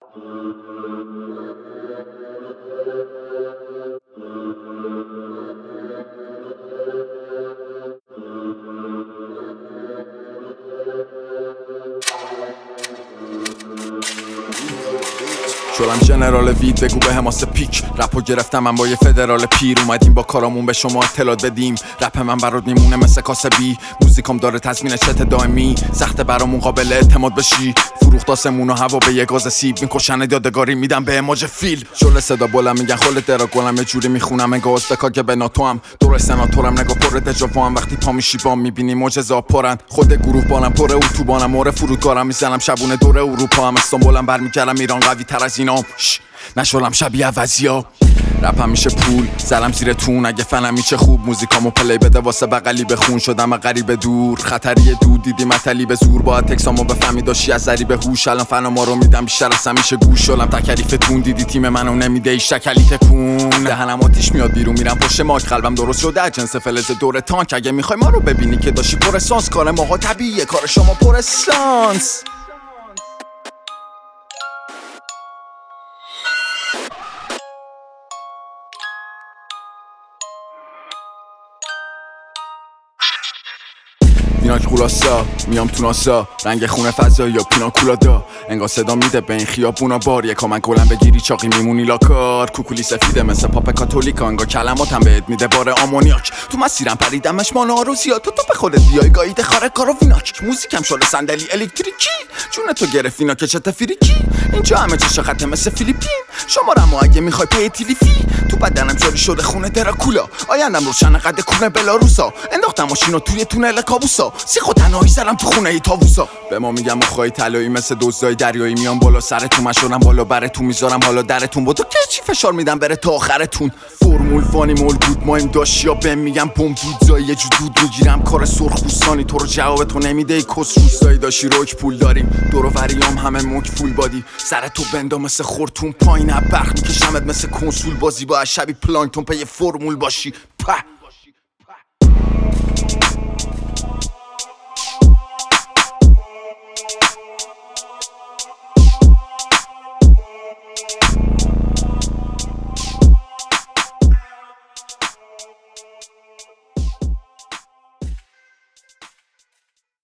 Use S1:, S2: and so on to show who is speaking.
S1: شدم جنرال وید بگو به حماس پیک رپو گرفتم من با یه فدرال پیر اومدیم با کارامون به شما اطلاعات بدیم رپ من برات میمونه مثل کاسبی موزیکام داره تضمین چت دائمی سخته برامون قابل اعتماد بشی فروخت آسمون و هوا به یه گاز سیب میکشن یادگاری میدم به اماج فیل شل صدا بلند میگن خل درا گلم یه جوری میخونم انگار استکا که به ناتوام دور سناتورم نگاه پر دجاوام وقتی پا میشی با میبینی معجزات پرن خود گروه بالم پر اتوبانم مور فرودگارم میزنم شبونه دور اروپا هم استانبولم برمیگردم ایران قوی تر از اینام نشولم شبیه عوضیا رپم میشه پول زلم زیر تون اگه فنم میشه خوب موزیکامو پلی بده واسه بغلی بخون شدم غریب دور خطری دود دیدی متلی به زور باید تکسامو بفهمی داشتی از ذریب هوش الان فنا ما رو میدم بیشتر از همیشه گوش شدم تکلیفتون دیدی تیم منو نمیده ایش شکلی تکون دهنم آتیش میاد بیرون میرم پشت ماک قلبم درست شده از جنس فلز دور تانک اگه میخوای ما رو ببینی که داشتی پر اسانس کار ماها طبیعیه کار شما پر اسانس ایناک خلاصا میام تو ناسا رنگ خونه فضایی یا پیناکولادا انگار صدا میده به این خیابونا بار یکا من گلم بگیری چاقی میمونی لاکار کوکولی سفیده مثل پاپ کاتولیکا انگار کلماتم بهت میده بار آمونیاک تو مسیرم پریدمش مانا رو زیاد تو به خودت بیای گاییده خاره کارو ویناک موزیکم شل صندلی الکتریکی جون تو گرفت اینا که چت فریکی اینجا همه چه خطه مثل فیلیپین شمارمو اگه میخوای پی تیلیفی تو بدنم جاری شده خونه دراکولا آیندم روشن قد کونه بلاروسا انداختم ماشینو توی تونل کابوسا سیخو تنهایی زدم تو خونه ای تاووسا به ما میگم مخای طلایی مثل دزدای دریایی میام بالا سرتون من شدم بالا براتون میذارم حالا درتون با تو که چی فشار میدم بره تا آخرتون فرمول فانی مول بود مایم داشت یا بهم میگم بمب دودزایی یه جو دود میگیرم کار سرخ پوستانی تو رو جواب تو نمیده ای کس روستایی داشتی روک پول داریم دور و بریام همه موک فول بادی سرتو بندا مثل خورتون پایین برق میکشمت مثل کنسول بازی با شبی پلانکتون پی فرمول باشی په